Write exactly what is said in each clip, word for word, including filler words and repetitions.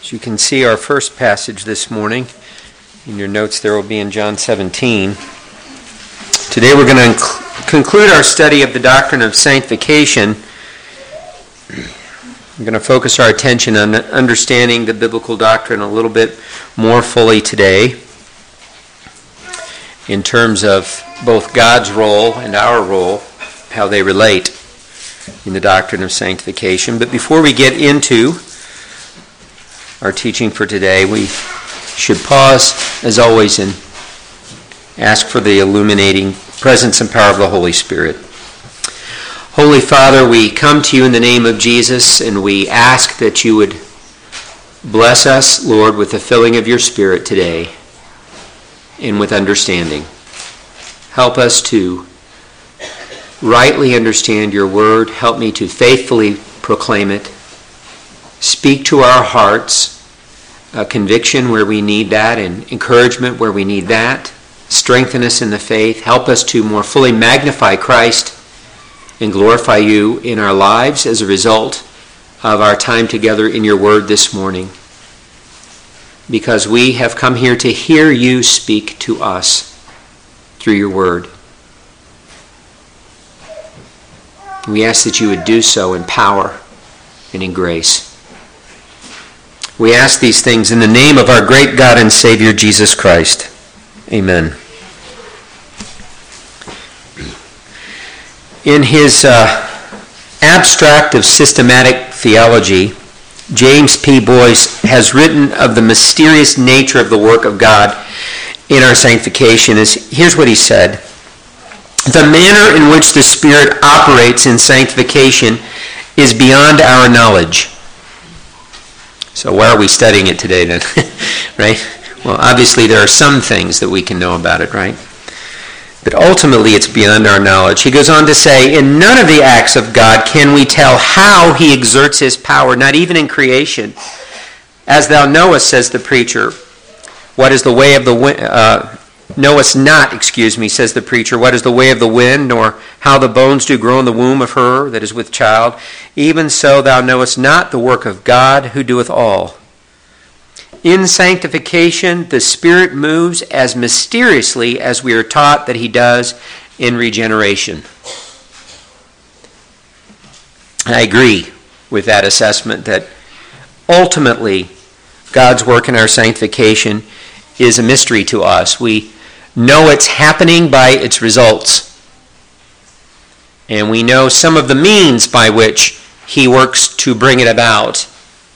As you can see, our first passage this morning, in your notes there will be in John seventeen. Today we're going to inc- conclude our study of the doctrine of sanctification. We're going to focus our attention on understanding the biblical doctrine a little bit more fully today in terms of both God's role and our role, how they relate in the doctrine of sanctification. But before we get into our teaching for today, we should pause, as always, and ask for the illuminating presence and power of the Holy Spirit. Holy Father, we come to you in the name of Jesus, and we ask that you would bless us, Lord, with the filling of your Spirit today and with understanding. Help us to rightly understand your word. Help me to faithfully proclaim it. Speak to our hearts, a conviction where we need that and encouragement where we need that. Strengthen us in the faith. Help us to more fully magnify Christ and glorify you in our lives as a result of our time together in your word this morning. Because we have come here to hear you speak to us through your word. We ask that you would do so in power and in grace. We ask these things in the name of our great God and Savior, Jesus Christ. Amen. In his uh, Abstract of Systematic Theology, James P. Boyce has written of the mysterious nature of the work of God in our sanctification. Here's what he said. The manner in which the Spirit operates in sanctification is beyond our knowledge. So why are we studying it today then? Right? Well, obviously there are some things that we can know about it, right? But ultimately it's beyond our knowledge. He goes on to say, in none of the acts of God can we tell how he exerts his power, not even in creation. As thou knowest, says the preacher, what is the way of the wind? Uh, knowest not, excuse me, says the preacher, what is the way of the wind, nor how the bones do grow in the womb of her that is with child. Even so thou knowest not the work of God who doeth all. In sanctification, the Spirit moves as mysteriously as we are taught that he does in regeneration. I agree with that assessment that ultimately God's work in our sanctification is a mystery to us. We know it's happening by its results. And we know some of the means by which he works to bring it about.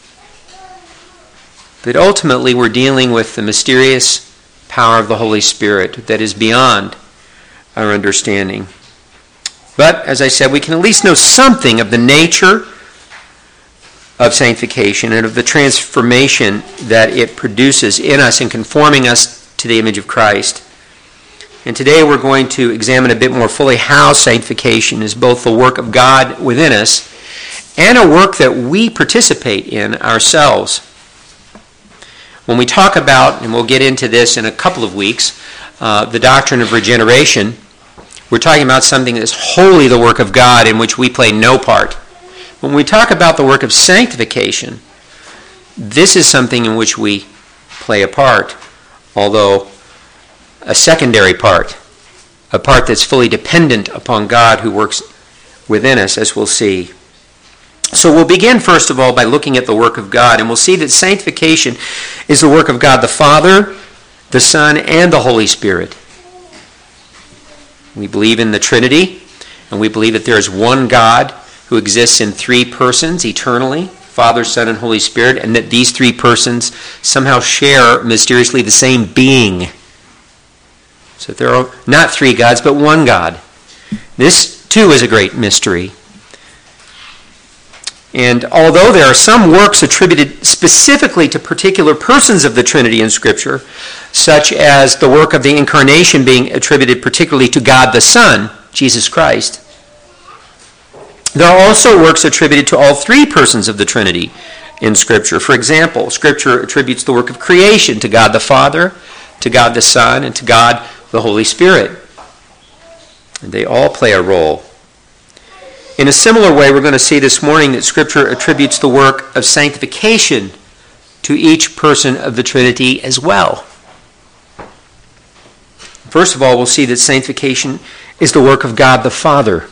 But ultimately we're dealing with the mysterious power of the Holy Spirit that is beyond our understanding. But, as I said, we can at least know something of the nature of sanctification and of the transformation that it produces in us in conforming us to the image of Christ. And today we're going to examine a bit more fully how sanctification is both the work of God within us and a work that we participate in ourselves. When we talk about, and we'll get into this in a couple of weeks, uh, the doctrine of regeneration, we're talking about something that's wholly the work of God in which we play no part. When we talk about the work of sanctification, this is something in which we play a part, although a secondary part, a part that's fully dependent upon God who works within us, as we'll see. So we'll begin, first of all, by looking at the work of God, and we'll see that sanctification is the work of God the Father, the Son, and the Holy Spirit. We believe in the Trinity, and we believe that there is one God who exists in three persons eternally, Father, Son, and Holy Spirit, and that these three persons somehow share mysteriously the same being. So there are not three gods, but one God. This, too, is a great mystery. And although there are some works attributed specifically to particular persons of the Trinity in Scripture, such as the work of the Incarnation being attributed particularly to God the Son, Jesus Christ, there are also works attributed to all three persons of the Trinity in Scripture. For example, Scripture attributes the work of creation to God the Father, to God the Son, and to God the Holy Spirit. And they all play a role. In a similar way, we're going to see this morning that Scripture attributes the work of sanctification to each person of the Trinity as well. First of all, we'll see that sanctification is the work of God the Father.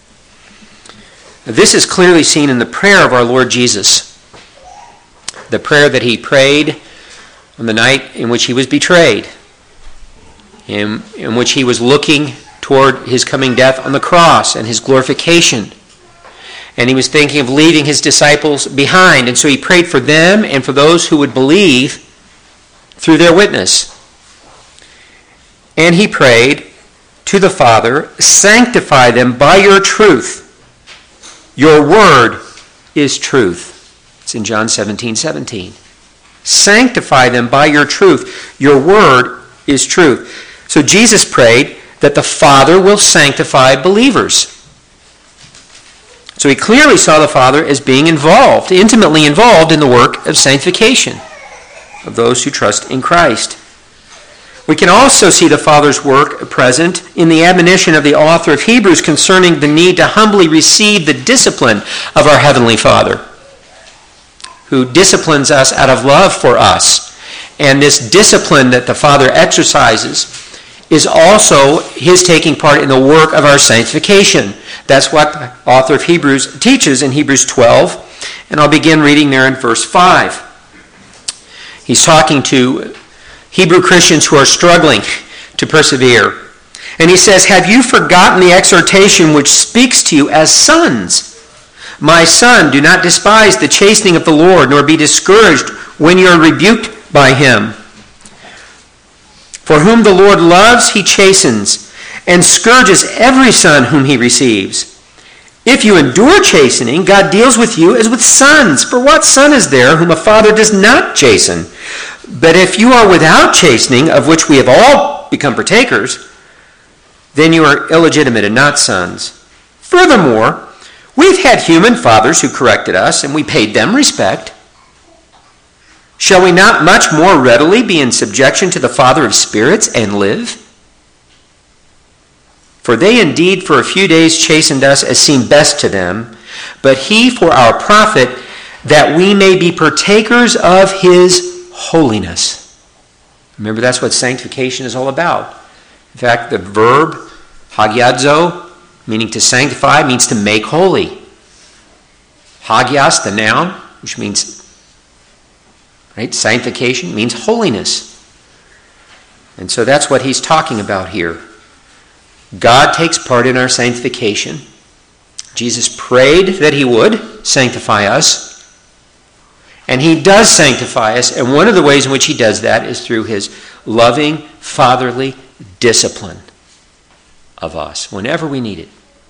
This is clearly seen in the prayer of our Lord Jesus, the prayer that he prayed on the night in which he was betrayed, in, in which he was looking toward his coming death on the cross and his glorification. And he was thinking of leaving his disciples behind. And so he prayed for them and for those who would believe through their witness. And he prayed to the Father, sanctify them by your truth. Your word is truth. It's in John seventeen seventeen. Sanctify them by your truth. Your word is truth. So Jesus prayed that the Father will sanctify believers. So he clearly saw the Father as being involved, intimately involved in the work of sanctification of those who trust in Christ. We can also see the Father's work present in the admonition of the author of Hebrews concerning the need to humbly receive the discipline of our Heavenly Father, who disciplines us out of love for us. And this discipline that the Father exercises is also his taking part in the work of our sanctification. That's what the author of Hebrews teaches in Hebrews twelve, and I'll begin reading there in verse five. He's talking to Hebrew Christians who are struggling to persevere. And he says, have you forgotten the exhortation which speaks to you as sons? My son, do not despise the chastening of the Lord, nor be discouraged when you are rebuked by him. For whom the Lord loves, he chastens, and scourges every son whom he receives. If you endure chastening, God deals with you as with sons. For what son is there whom a father does not chasten? But if you are without chastening, of which we have all become partakers, then you are illegitimate and not sons. Furthermore, we've had human fathers who corrected us, and we paid them respect. Shall we not much more readily be in subjection to the Father of spirits and live? For they indeed for a few days chastened us as seemed best to them, but he for our profit, that we may be partakers of his holiness. Remember, that's what sanctification is all about. In fact, the verb hagiadzo, meaning to sanctify, means to make holy. Hagios, the noun, which means right, sanctification, means holiness. And so that's what he's talking about here. God takes part in our sanctification. Jesus prayed that he would sanctify us. And he does sanctify us, and one of the ways in which he does that is through his loving, fatherly discipline of us whenever we need it.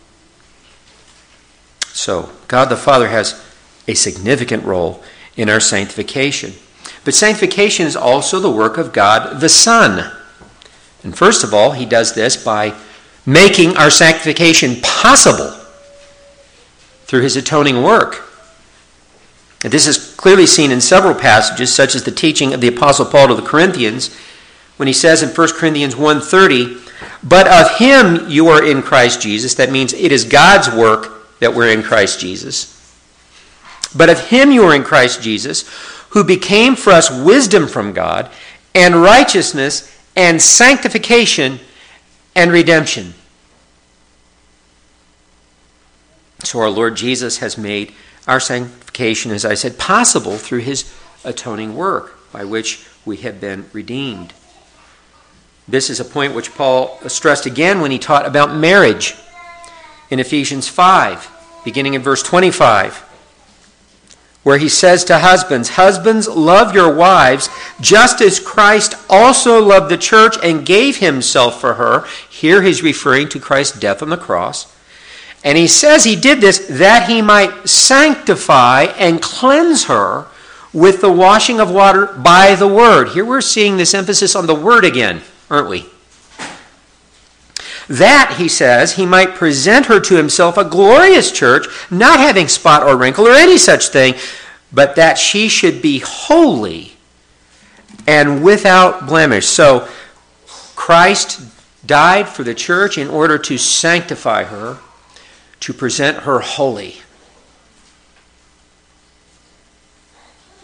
So, God the Father has a significant role in our sanctification. But sanctification is also the work of God the Son. And first of all, he does this by making our sanctification possible through his atoning work. And this is clearly seen in several passages, such as the teaching of the Apostle Paul to the Corinthians, when he says in First Corinthians one thirty, but of him you are in Christ Jesus. That means it is God's work that we're in Christ Jesus. But of him you are in Christ Jesus, who became for us wisdom from God, and righteousness, and sanctification, and redemption. So our Lord Jesus has made our sanctification, as I said, possible through his atoning work, by which we have been redeemed. This is a point which Paul stressed again when he taught about marriage in Ephesians five, beginning in verse twenty-five, where he says to husbands, husbands, love your wives, just as Christ also loved the church and gave himself for her. Here he's referring to Christ's death on the cross. And he says he did this that he might sanctify and cleanse her with the washing of water by the word. Here we're seeing this emphasis on the word again, aren't we? That, he says, he might present her to himself a glorious church, not having spot or wrinkle or any such thing, but that she should be holy and without blemish. So Christ died for the church in order to sanctify her, to present her holy.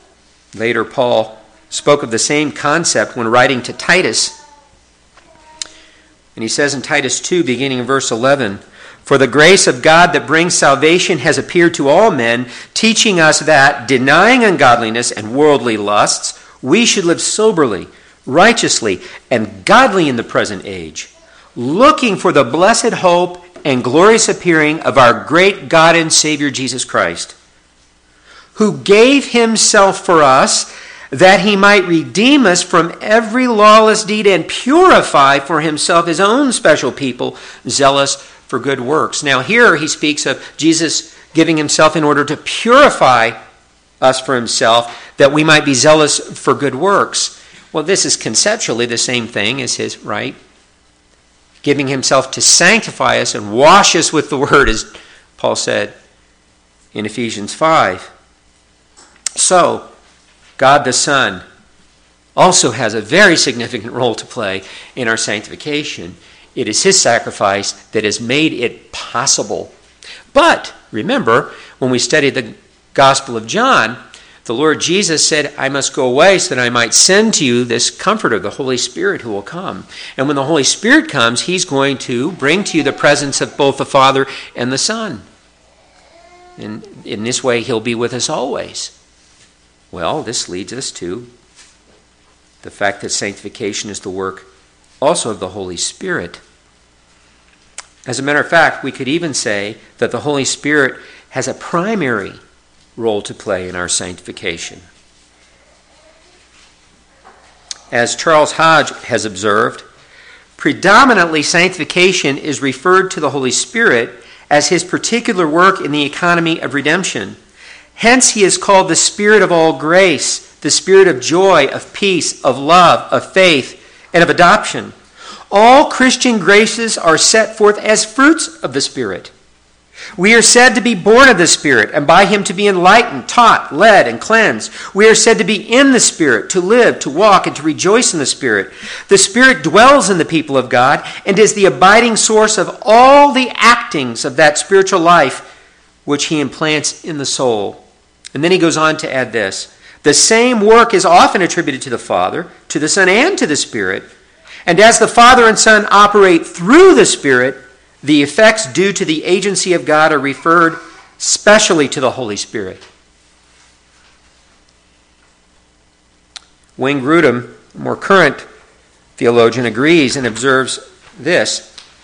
Later, Paul spoke of the same concept when writing to Titus. And he says in Titus two, beginning in verse eleven, "For the grace of God that brings salvation has appeared to all men, teaching us that, denying ungodliness and worldly lusts, we should live soberly, righteously, and godly in the present age, looking for the blessed hope and glorious appearing of our great God and Savior Jesus Christ, who gave himself for us, that he might redeem us from every lawless deed and purify for himself his own special people, zealous for good works." Now here he speaks of Jesus giving himself in order to purify us for himself, that we might be zealous for good works. Well, this is conceptually the same thing as his, right? Giving himself to sanctify us and wash us with the word, as Paul said in Ephesians five. So, God the Son also has a very significant role to play in our sanctification. It is his sacrifice that has made it possible. But, remember, when we studied the Gospel of John, the Lord Jesus said, "I must go away so that I might send to you this Comforter, the Holy Spirit, who will come." And when the Holy Spirit comes, he's going to bring to you the presence of both the Father and the Son. And in this way, he'll be with us always. Well, this leads us to the fact that sanctification is the work also of the Holy Spirit. As a matter of fact, we could even say that the Holy Spirit has a primary role to play in our sanctification. As Charles Hodge has observed, predominantly sanctification is referred to the Holy Spirit as his particular work in the economy of redemption. Hence he is called the Spirit of all grace, the Spirit of joy, of peace, of love, of faith, and of adoption. All Christian graces are set forth as fruits of the Spirit. We are said to be born of the Spirit, and by him to be enlightened, taught, led, and cleansed. We are said to be in the Spirit, to live, to walk, and to rejoice in the Spirit. The Spirit dwells in the people of God and is the abiding source of all the actings of that spiritual life which he implants in the soul. And then he goes on to add this: the same work is often attributed to the Father, to the Son, and to the Spirit. And as the Father and Son operate through the Spirit, the effects due to the agency of God are referred specially to the Holy Spirit. Wayne Grudem, a more current theologian, agrees and observes this: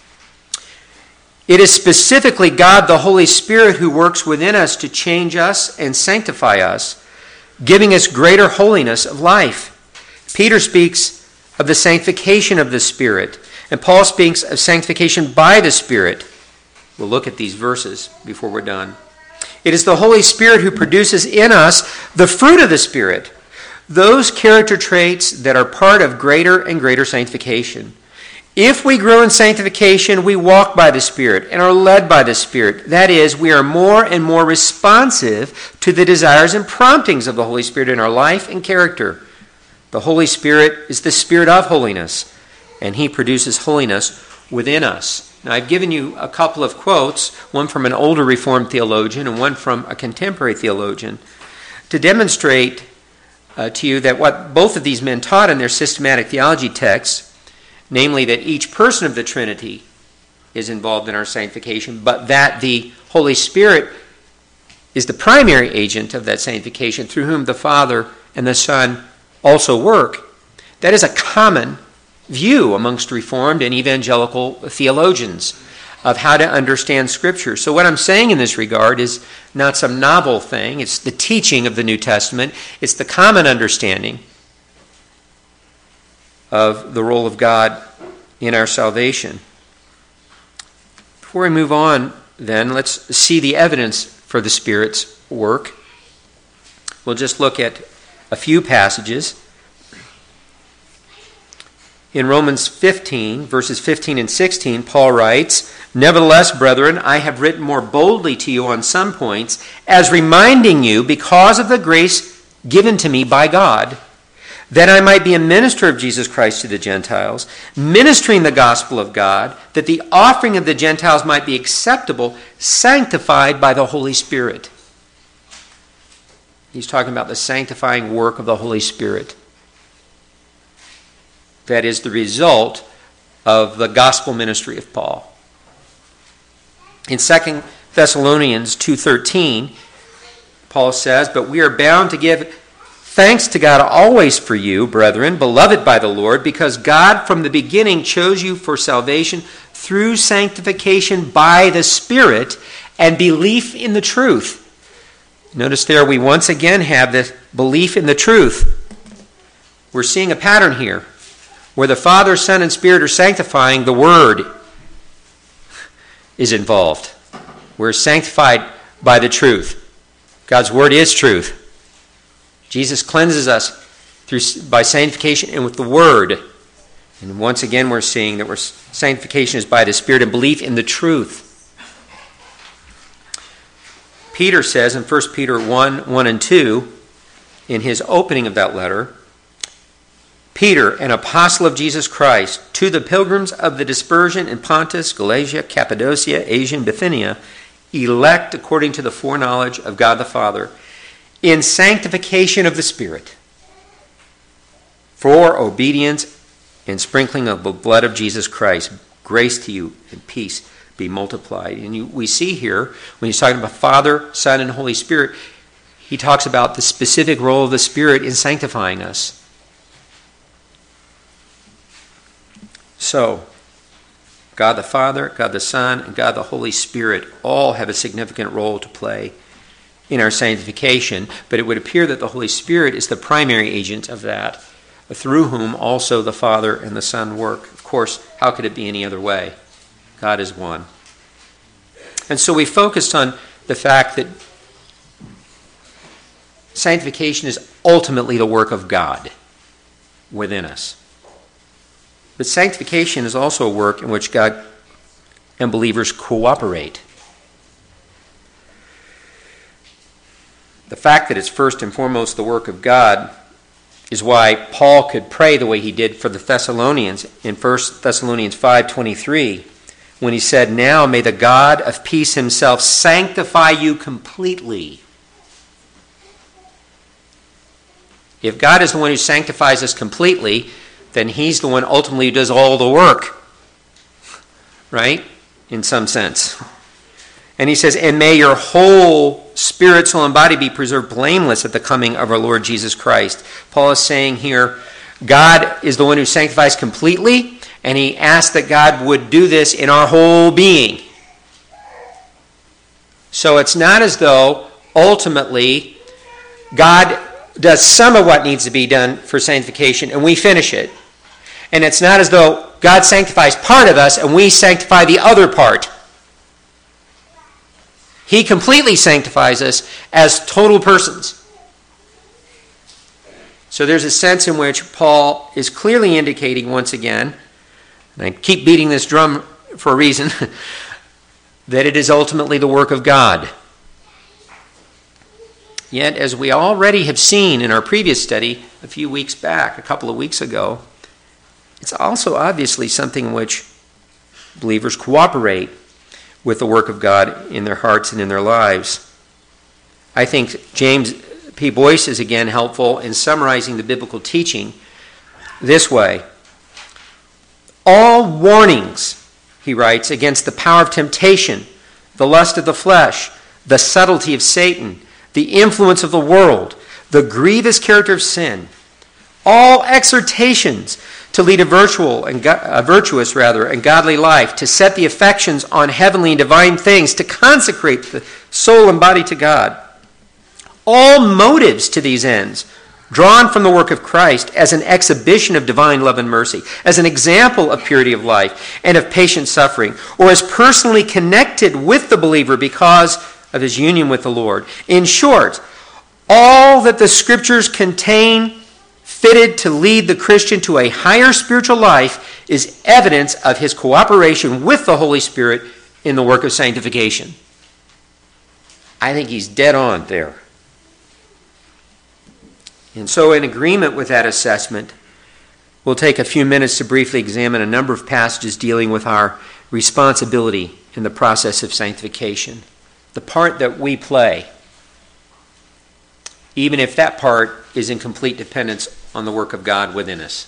it is specifically God the Holy Spirit who works within us to change us and sanctify us, giving us greater holiness of life. Peter speaks of the sanctification of the Spirit, and Paul speaks of sanctification by the Spirit. We'll look at these verses before we're done. It is the Holy Spirit who produces in us the fruit of the Spirit, those character traits that are part of greater and greater sanctification. If we grow in sanctification, we walk by the Spirit and are led by the Spirit. That is, we are more and more responsive to the desires and promptings of the Holy Spirit in our life and character. The Holy Spirit is the Spirit of holiness, and he produces holiness within us. Now, I've given you a couple of quotes, one from an older Reformed theologian and one from a contemporary theologian, to demonstrate uh, to you that what both of these men taught in their systematic theology texts, namely that each person of the Trinity is involved in our sanctification, but that the Holy Spirit is the primary agent of that sanctification through whom the Father and the Son also work. That is a common view amongst Reformed and evangelical theologians of how to understand Scripture. So what I'm saying in this regard is not some novel thing. It's the teaching of the New Testament. It's the common understanding of the role of God in our salvation. Before we move on, then, let's see the evidence for the Spirit's work. We'll just look at a few passages. In Romans fifteen, verses fifteen and sixteen, Paul writes, "Nevertheless, brethren, I have written more boldly to you on some points, as reminding you, because of the grace given to me by God, that I might be a minister of Jesus Christ to the Gentiles, ministering the gospel of God, that the offering of the Gentiles might be acceptable, sanctified by the Holy Spirit." He's talking about the sanctifying work of the Holy Spirit. That is the result of the gospel ministry of Paul. In Second Thessalonians two thirteen, Paul says, "But we are bound to give thanks to God always for you, brethren, beloved by the Lord, because God from the beginning chose you for salvation through sanctification by the Spirit and belief in the truth." Notice there we once again have the belief in the truth. We're seeing a pattern here where the Father, Son, and Spirit are sanctifying, the Word is involved. We're sanctified by the truth. God's Word is truth. Jesus cleanses us through by sanctification and with the Word. And once again we're seeing that we're, sanctification is by the Spirit and belief in the truth. Peter says in First Peter one, one and two, in his opening of that letter, "Peter, an apostle of Jesus Christ, to the pilgrims of the dispersion in Pontus, Galatia, Cappadocia, Asia, and Bithynia, elect according to the foreknowledge of God the Father, in sanctification of the Spirit, for obedience and sprinkling of the blood of Jesus Christ, grace to you and peace be multiplied." And you, we see here, when he's talking about Father, Son, and Holy Spirit, he talks about the specific role of the Spirit in sanctifying us. So, God the Father, God the Son, and God the Holy Spirit all have a significant role to play in our sanctification, but it would appear that the Holy Spirit is the primary agent of that, through whom also the Father and the Son work. Of course, how could it be any other way? God is one. And so we focused on the fact that sanctification is ultimately the work of God within us. But sanctification is also a work in which God and believers cooperate. The fact that it's first and foremost the work of God is why Paul could pray the way he did for the Thessalonians in First Thessalonians five twenty-three, when he said, "Now may the God of peace himself sanctify you completely." If God is the one who sanctifies us completely, then he's the one ultimately who does all the work. Right? In some sense. And he says, "And may your whole spirit, soul, and body be preserved blameless at the coming of our Lord Jesus Christ." Paul is saying here, God is the one who sanctifies completely, and he asks that God would do this in our whole being. So it's not as though ultimately God does some of what needs to be done for sanctification and we finish it. And it's not as though God sanctifies part of us and we sanctify the other part. He completely sanctifies us as total persons. So there's a sense in which Paul is clearly indicating once again, and I keep beating this drum for a reason, that it is ultimately the work of God. Yet, as we already have seen in our previous study a few weeks back, a couple of weeks ago, it's also obviously something in which believers cooperate with the work of God in their hearts and in their lives. I think James P. Boyce is again helpful in summarizing the biblical teaching this way. "All warnings," he writes, "against the power of temptation, the lust of the flesh, the subtlety of Satan, the influence of the world, the grievous character of sin, all exhortations to lead a virtual and go- a virtuous rather and godly life, to set the affections on heavenly and divine things, to consecrate the soul and body to God. All motives to these ends, drawn from the work of Christ as an exhibition of divine love and mercy, as an example of purity of life and of patient suffering, or as personally connected with the believer because of his union with the Lord. In short, all that the Scriptures contain fitted to lead the Christian to a higher spiritual life is evidence of his cooperation with the Holy Spirit in the work of sanctification." I think he's dead on there. And so in agreement with that assessment, we'll take a few minutes to briefly examine a number of passages dealing with our responsibility in the process of sanctification, the part that we play. even if that part is in complete dependence on the work of God within us.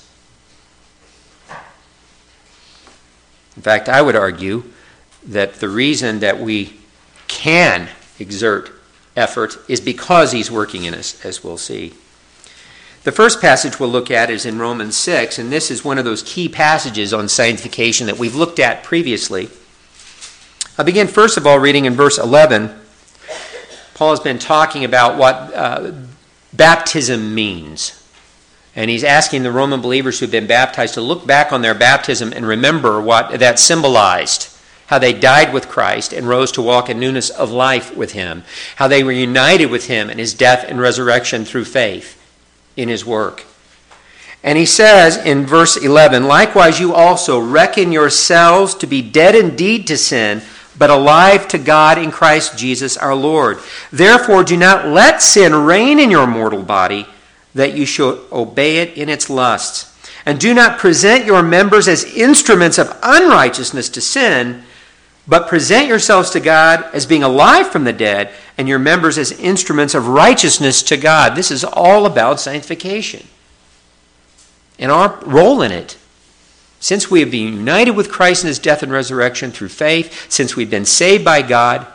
In fact, I would argue that the reason that we can exert effort is because he's working in us, as we'll see. The first passage we'll look at is in Romans six, and this is one of those key passages on sanctification that we've looked at previously. I'll begin first of all reading in verse eleven. Paul has been talking about what uh, baptism means. And he's asking the Roman believers who've been baptized to look back on their baptism and remember what that symbolized. How they died with Christ and rose to walk in newness of life with him. How they were united with him in his death and resurrection through faith in his work. And he says in verse eleven, likewise you also reckon yourselves to be dead indeed to sin, but alive to God in Christ Jesus our Lord. Therefore do not let sin reign in your mortal body, that you should obey it in its lusts. And do not present your members as instruments of unrighteousness to sin, but present yourselves to God as being alive from the dead, and your members as instruments of righteousness to God. This is all about sanctification and our role in it. Since we have been united with Christ in his death and resurrection through faith, since we've been saved by God,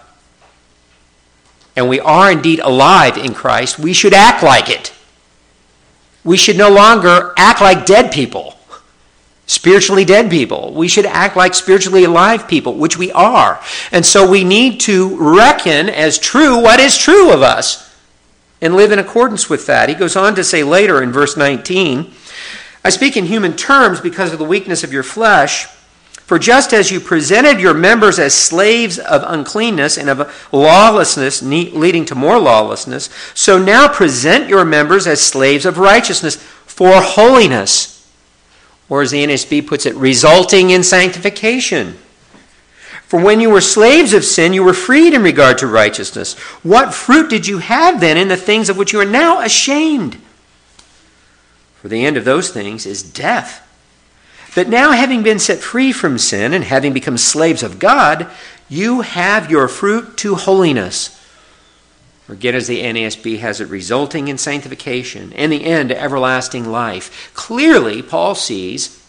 and we are indeed alive in Christ, we should act like it. We should no longer act like dead people, spiritually dead people. We should act like spiritually alive people, which we are. And so we need to reckon as true what is true of us and live in accordance with that. He goes on to say later in verse nineteen, I speak in human terms because of the weakness of your flesh. For just as you presented your members as slaves of uncleanness and of lawlessness, leading to more lawlessness, so now present your members as slaves of righteousness for holiness. Or as the N S B puts it, resulting in sanctification. For when you were slaves of sin, you were freed in regard to righteousness. What fruit did you have then in the things of which you are now ashamed? For the end of those things is death. But now, having been set free from sin and having become slaves of God, you have your fruit to holiness. Or again, as the N A S B has it, resulting in sanctification and the end to everlasting life. Clearly, Paul sees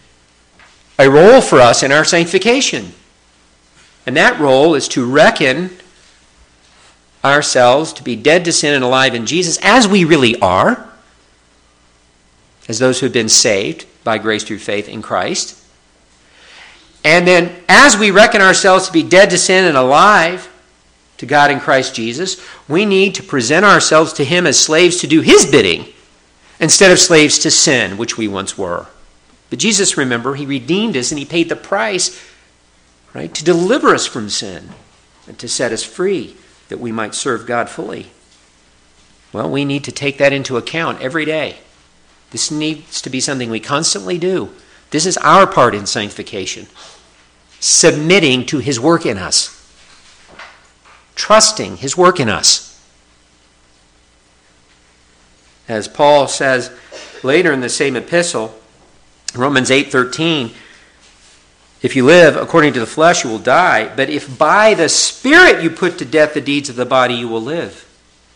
a role for us in our sanctification. And that role is to reckon ourselves to be dead to sin and alive in Jesus, as we really are, as those who have been saved by grace through faith in Christ. And then as we reckon ourselves to be dead to sin and alive to God in Christ Jesus, we need to present ourselves to him as slaves to do his bidding instead of slaves to sin, which we once were. But Jesus, remember, he redeemed us and he paid the price, right, to deliver us from sin and to set us free that we might serve God fully. Well, we need to take that into account every day. This needs to be something we constantly do. This is our part in sanctification. Submitting to his work in us. Trusting his work in us. As Paul says later in the same epistle, Romans eight thirteen, if you live according to the flesh, you will die. But if by the Spirit you put to death the deeds of the body, you will live.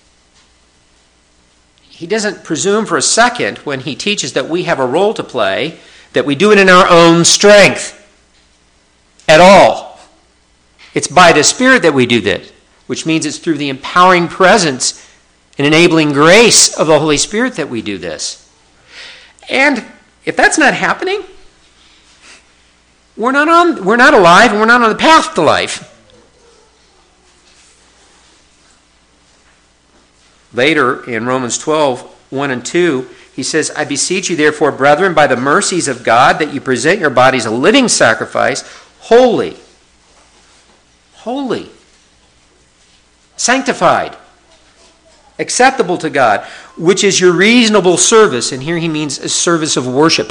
He doesn't presume for a second when he teaches that we have a role to play, that we do it in our own strength at all. It's by the Spirit that we do that, which means it's through the empowering presence and enabling grace of the Holy Spirit that we do this. And if that's not happening, we're not on, we're not alive and we're not on the path to life. Later in Romans twelve, one and two, he says, I beseech you therefore, brethren, by the mercies of God, that you present your bodies a living sacrifice, holy, holy, sanctified, acceptable to God, which is your reasonable service. And here he means a service of worship.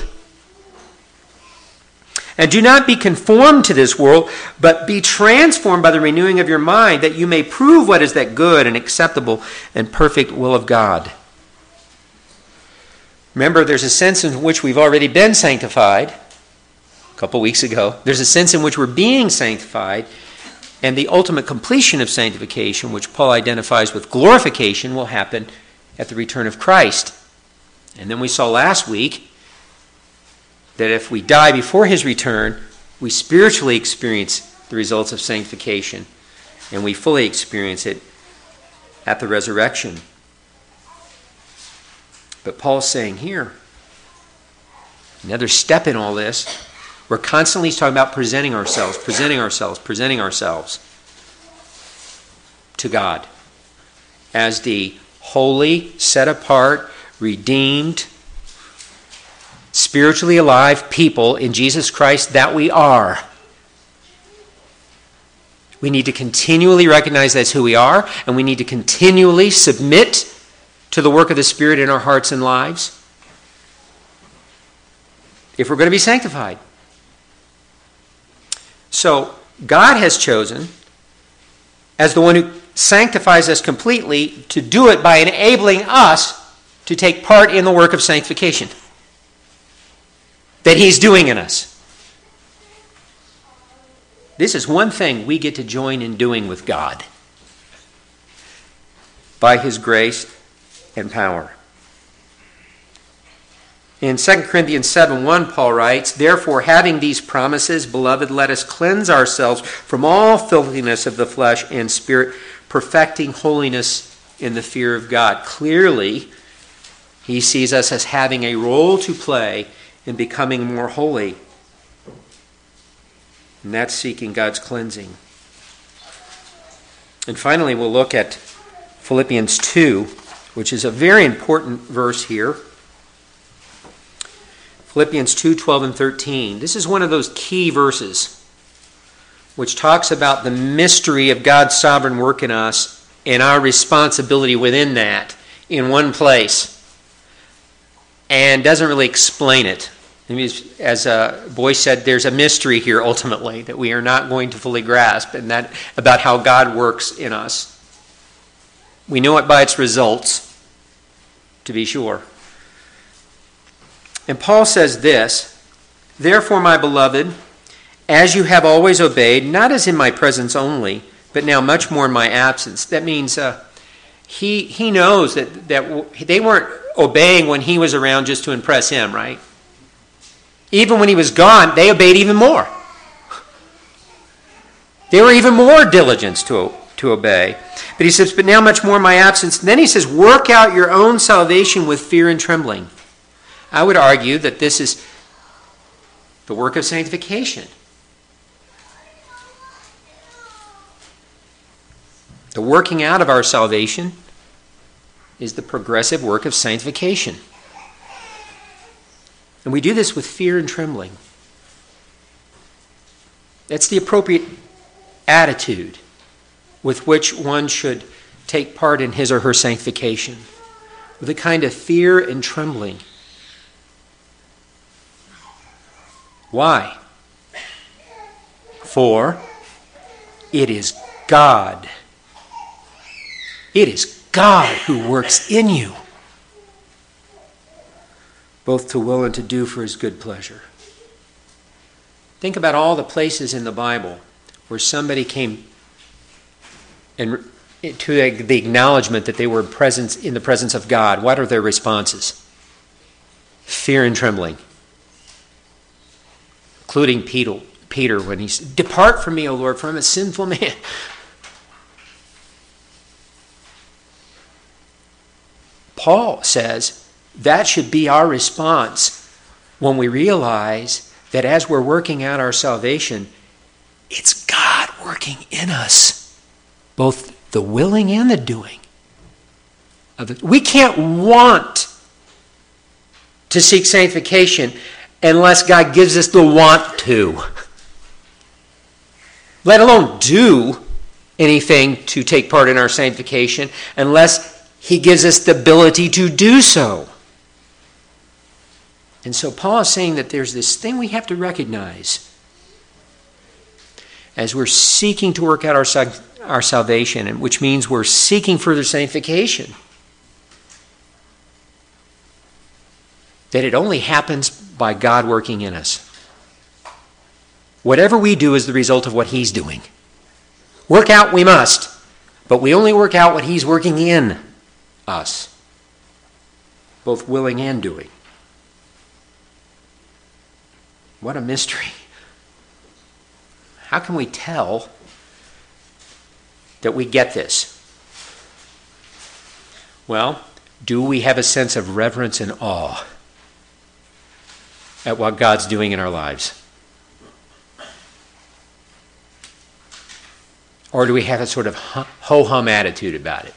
And do not be conformed to this world, but be transformed by the renewing of your mind, that you may prove what is that good and acceptable and perfect will of God. Remember, there's a sense in which we've already been sanctified a couple weeks ago. There's a sense in which we're being sanctified, and the ultimate completion of sanctification, which Paul identifies with glorification, will happen at the return of Christ. And then we saw last week that if we die before his return, we spiritually experience the results of sanctification, and we fully experience it at the resurrection. But Paul's saying here, another step in all this, we're constantly talking about presenting ourselves, presenting ourselves, presenting ourselves to God as the holy, set apart, redeemed, spiritually alive people in Jesus Christ that we are. We need to continually recognize that's who we are, and we need to continually submit to the work of the Spirit in our hearts and lives if we're going to be sanctified. So, God has chosen, as the one who sanctifies us completely, to do it by enabling us to take part in the work of sanctification that he's doing in us. This is one thing we get to join in doing with God by his grace and power. In Second Corinthians seven one, Paul writes, "Therefore, having these promises, beloved, let us cleanse ourselves from all filthiness of the flesh and spirit, perfecting holiness in the fear of God." Clearly, he sees us as having a role to play in becoming more holy. And that's seeking God's cleansing. And finally, we'll look at Philippians two, which is a very important verse here. Philippians two, twelve and thirteen. This is one of those key verses which talks about the mystery of God's sovereign work in us and our responsibility within that in one place, and doesn't really explain it. As a boy said, there's a mystery here ultimately that we are not going to fully grasp, and that about how God works in us. We know it by its results, to be sure. And Paul says this, "Therefore, my beloved, as you have always obeyed, not as in my presence only, but now much more in my absence." That means uh, he he knows that, that they weren't obeying when he was around just to impress him, right? Even when he was gone, they obeyed even more. They were even more diligent to, to obey. But he says, "But now much more in my absence." And then he says, "Work out your own salvation with fear and trembling." I would argue that this is the work of sanctification. The working out of our salvation is the progressive work of sanctification. And we do this with fear and trembling. That's the appropriate attitude with which one should take part in his or her sanctification. With a kind of fear and trembling. Why? For it is God. It is God who works in you, both to will and to do for his good pleasure. Think about all the places in the Bible where somebody came and to the acknowledgement that they were present in the presence of God. What are their responses? Fear and trembling. Including Peter, Peter when he said, "Depart from me, O Lord, for I'm a sinful man." Paul says that should be our response when we realize that as we're working out our salvation, it's God working in us, both the willing and the doing. Of it. We can't want to seek sanctification unless God gives us the want to, let alone do anything to take part in our sanctification, unless he gives us the ability to do so. And so Paul is saying that there's this thing we have to recognize as we're seeking to work out our, our salvation, which means we're seeking further sanctification, that it only happens by God working in us. Whatever we do is the result of what he's doing. Work out we must, but we only work out what he's working in us. both willing and doing. What a mystery. How can we tell that we get this? Well, do we have a sense of reverence and awe at what God's doing in our lives? Or do we have a sort of ho-hum attitude about it?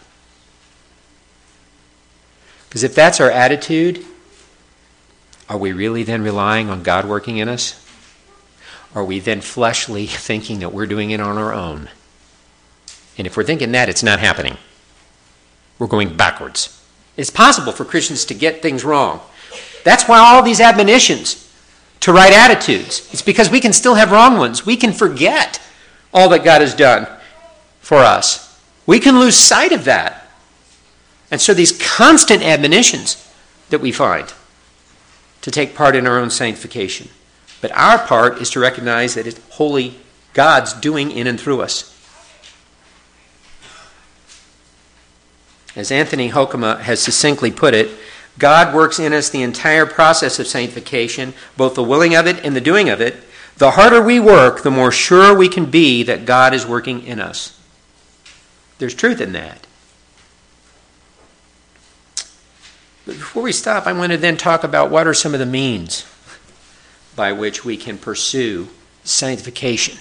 Because if that's our attitude, are we really then relying on God working in us? Are we then fleshly thinking that we're doing it on our own? And if we're thinking that, it's not happening. We're going backwards. It's possible for Christians to get things wrong. That's why all these admonitions to right attitudes. It's because we can still have wrong ones. We can forget all that God has done for us. We can lose sight of that. And so these constant admonitions that we find to take part in our own sanctification. But our part is to recognize that it's wholly God's doing in and through us. As Anthony Hoekema has succinctly put it, God works in us the entire process of sanctification, both the willing of it and the doing of it. The harder we work, the more sure we can be that God is working in us. There's truth in that. But before we stop, I want to then talk about what are some of the means by which we can pursue sanctification.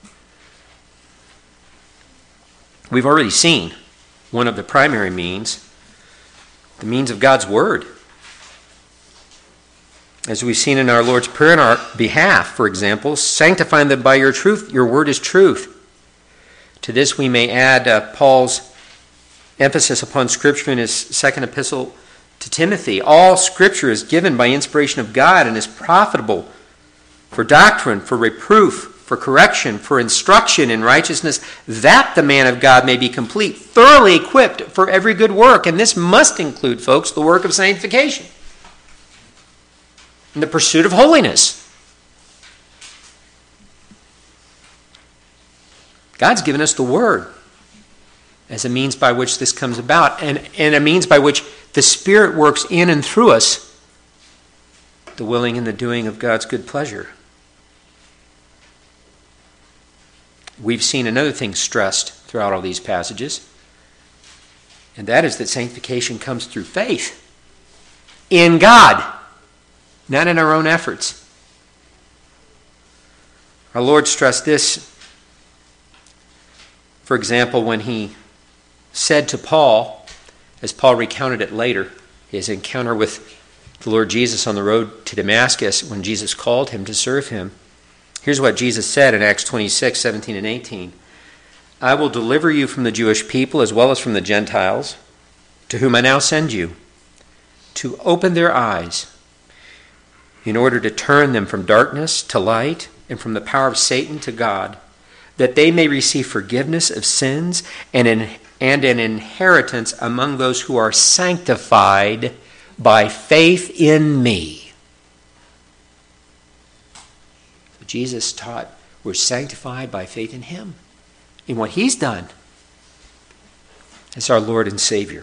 We've already seen one of the primary means, the means of God's Word. As we've seen in our Lord's Prayer on our behalf, for example, sanctify them by your truth. Your Word is truth. To this we may add uh, Paul's emphasis upon Scripture in his second epistle to Timothy. All Scripture is given by inspiration of God and is profitable for doctrine, for reproof, for correction, for instruction in righteousness, that the man of God may be complete, thoroughly equipped for every good work. And this must include, folks, the work of sanctification and the pursuit of holiness. God's given us the Word as a means by which this comes about, and, and a means by which the Spirit works in and through us, the willing and the doing of God's good pleasure. We've seen another thing stressed throughout all these passages, and that is that sanctification comes through faith in God, not in our own efforts. Our Lord stressed this, for example, when he said to Paul, as Paul recounted it later, his encounter with the Lord Jesus on the road to Damascus when Jesus called him to serve him. Here's what Jesus said in Acts twenty-six, seventeen and eighteen. I will deliver you from the Jewish people as well as from the Gentiles, to whom I now send you, to open their eyes, in order to turn them from darkness to light and from the power of Satan to God, that they may receive forgiveness of sins and an, and an inheritance among those who are sanctified by faith in me. Jesus taught we're sanctified by faith in him, in what he's done as our Lord and Savior.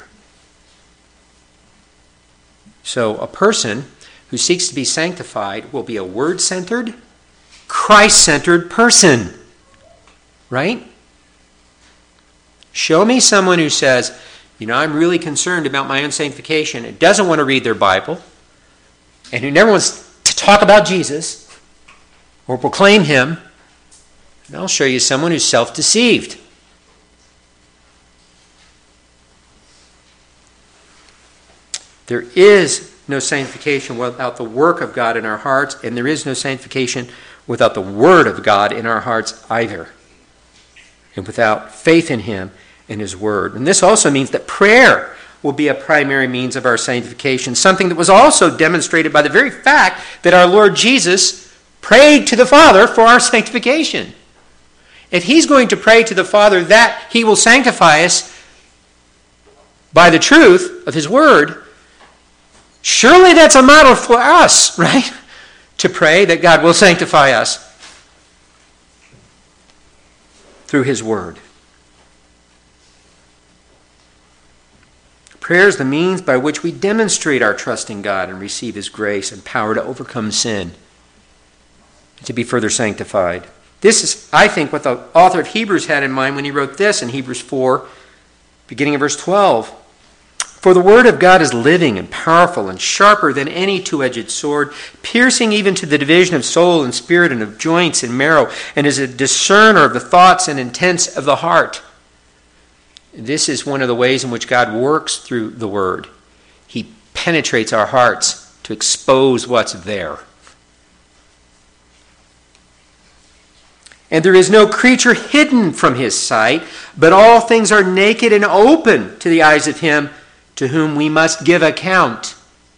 So a person who seeks to be sanctified will be a word-centered, Christ-centered person. Right? Show me someone who says, you know, I'm really concerned about my own sanctification, and doesn't want to read their Bible, and who never wants to talk about Jesus or proclaim him, and I'll show you someone who's self-deceived. There is no sanctification without the work of God in our hearts, and there is no sanctification without the Word of God in our hearts either, and without faith in him and his Word. And this also means that prayer will be a primary means of our sanctification, something that was also demonstrated by the very fact that our Lord Jesus prayed to the Father for our sanctification. If he's going to pray to the Father that he will sanctify us by the truth of his Word, surely that's a model for us, right? To pray that God will sanctify us through his Word. Prayer is the means by which we demonstrate our trust in God and receive His grace and power to overcome sin, to be further sanctified. This is, I think, what the author of Hebrews had in mind when he wrote this in Hebrews four, beginning of verse twelve. For the word of God is living and powerful and sharper than any two-edged sword, piercing even to the division of soul and spirit and of joints and marrow, and is a discerner of the thoughts and intents of the heart. This is one of the ways in which God works through the word. He penetrates our hearts to expose what's there. And there is no creature hidden from His sight, but all things are naked and open to the eyes of Him to whom we must give account.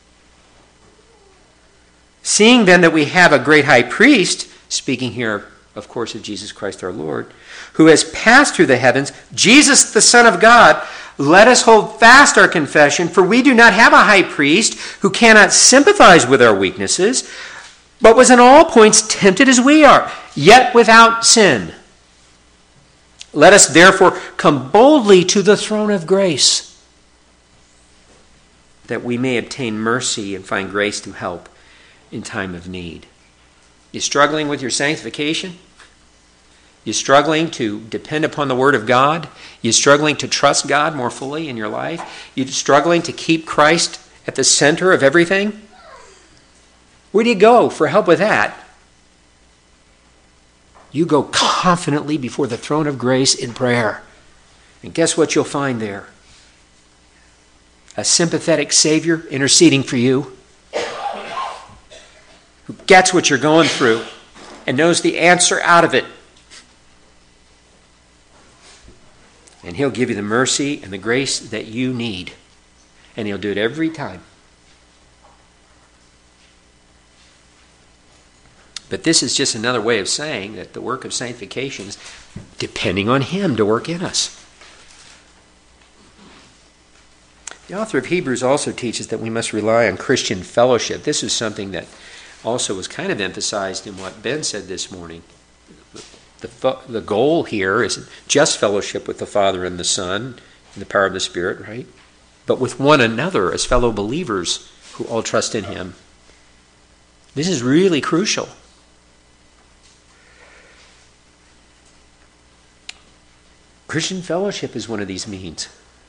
Seeing then that we have a great high priest, speaking here, of course, of Jesus Christ our Lord, who has passed through the heavens, Jesus the Son of God, let us hold fast our confession, for we do not have a high priest who cannot sympathize with our weaknesses, but was in all points tempted as we are, yet without sin. Let us therefore come boldly to the throne of grace, that we may obtain mercy and find grace to help in time of need. You struggling with your sanctification? You struggling to depend upon the Word of God? You struggling to trust God more fully in your life? You struggling to keep Christ at the center of everything? Where do you go for help with that? You go confidently before the throne of grace in prayer. And guess what you'll find there? A sympathetic Savior interceding for you, who gets what you're going through and knows the answer out of it. And He'll give you the mercy and the grace that you need. And He'll do it every time. But this is just another way of saying that the work of sanctification is depending on Him to work in us. The author of Hebrews also teaches that we must rely on Christian fellowship. This is something that also was kind of emphasized in what Ben said this morning. The, the, the goal here isn't just fellowship with the Father and the Son and the power of the Spirit, right? But with one another as fellow believers who all trust in Him. This is really crucial. Christian fellowship is one of these means.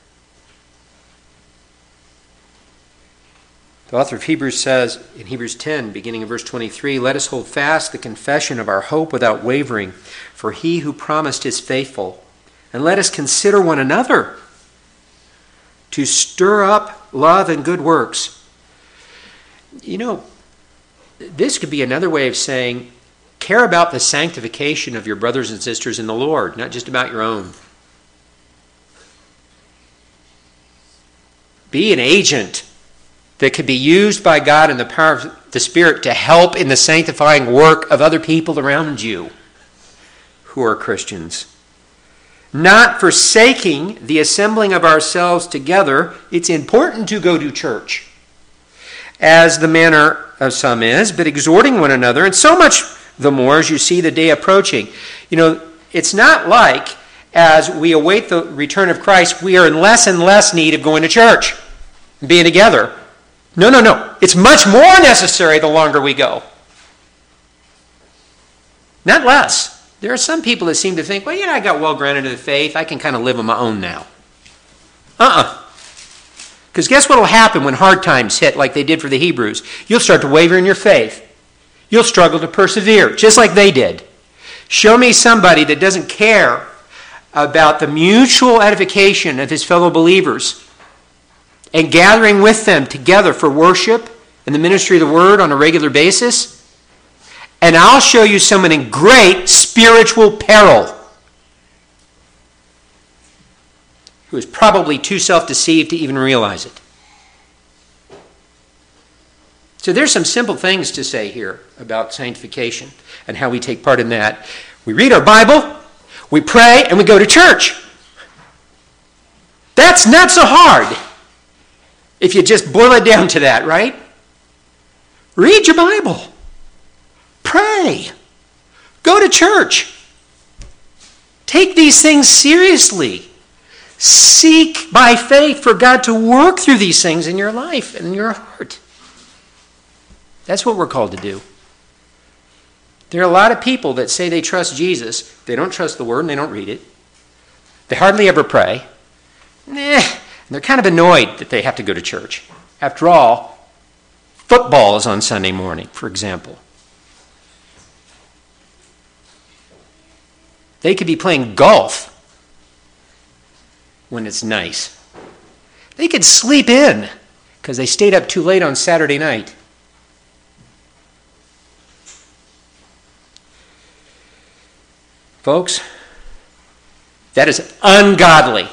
The author of Hebrews says in Hebrews ten, beginning in verse twenty-three, let us hold fast the confession of our hope without wavering, for He who promised is faithful. And let us consider one another to stir up love and good works. You know, this could be another way of saying, care about the sanctification of your brothers and sisters in the Lord, not just about your own. Be an agent that could be used by God in the power of the Spirit to help in the sanctifying work of other people around you who are Christians. Not forsaking the assembling of ourselves together. It's important to go to church, as the manner of some is, but exhorting one another, and so much the more as you see the day approaching. You know, it's not like as we await the return of Christ, we are in less and less need of going to church and being together. No, no, no. It's much more necessary the longer we go. Not less. There are some people that seem to think, well, yeah, I got well grounded in the faith. I can kind of live on my own now. Uh-uh. Because guess what will happen when hard times hit like they did for the Hebrews? You'll start to waver in your faith. You'll struggle to persevere, just like they did. Show me somebody that doesn't care about the mutual edification of his fellow believers and gathering with them together for worship and the ministry of the Word on a regular basis, and I'll show you someone in great spiritual peril who is probably too self-deceived to even realize it. So there's some simple things to say here about sanctification and how we take part in that. We read our Bible, we pray, and we go to church. That's not so hard if you just boil it down to that, right? Read your Bible. Pray. Go to church. Take these things seriously. Seek by faith for God to work through these things in your life and in your heart. That's what we're called to do. There are a lot of people that say they trust Jesus. They don't trust the Word and they don't read it. They hardly ever pray. Nah, and they're kind of annoyed that they have to go to church. After all, football is on Sunday morning, for example. They could be playing golf when it's nice. They could sleep in because they stayed up too late on Saturday night. Folks, that is ungodly,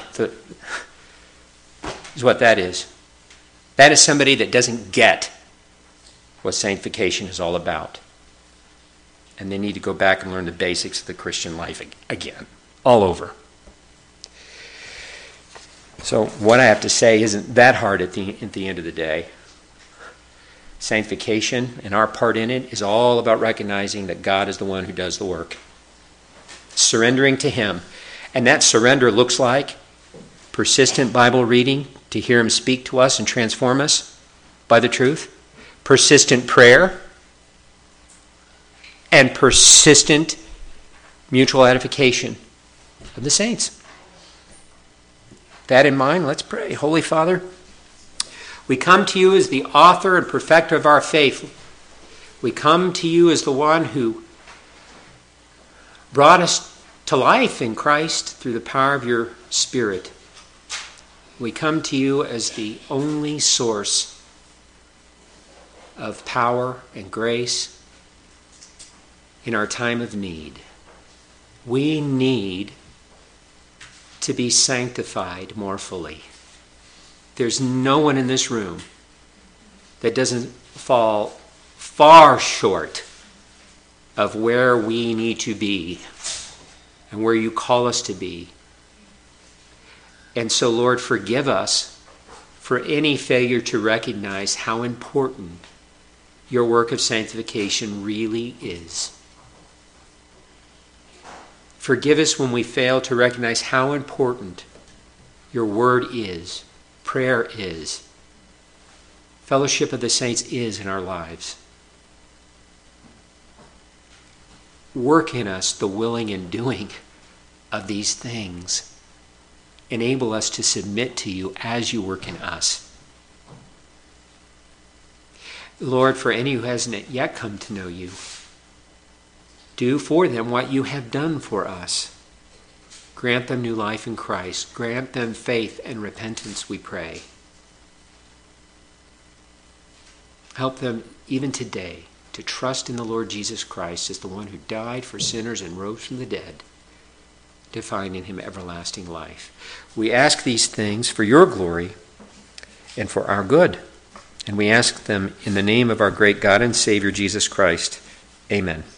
is what that is. That is somebody that doesn't get what sanctification is all about. And they need to go back and learn the basics of the Christian life again, all over. So what I have to say isn't that hard at the, at the end of the day. Sanctification and our part in it is all about recognizing that God is the one who does the work. Surrendering to Him. And that surrender looks like persistent Bible reading to hear Him speak to us and transform us by the truth. Persistent prayer. And persistent mutual edification of the saints. That in mind, let's pray. Holy Father, we come to you as the author and perfecter of our faith. We come to you as the one who brought us to life in Christ through the power of your Spirit. We come to you as the only source of power and grace in our time of need. We need to be sanctified more fully. There's no one in this room that doesn't fall far short of where we need to be and where you call us to be. And so, Lord, forgive us for any failure to recognize how important your work of sanctification really is. Forgive us when we fail to recognize how important your word is, prayer is, fellowship of the saints is in our lives. Work in us the willing and doing of these things. Enable us to submit to you as you work in us. Lord, for any who hasn't yet come to know you, do for them what you have done for us. Grant them new life in Christ. Grant them faith and repentance, we pray. Help them even today to trust in the Lord Jesus Christ as the one who died for sinners and rose from the dead, to find in him everlasting life. We ask these things for your glory and for our good. And we ask them in the name of our great God and Savior, Jesus Christ. Amen.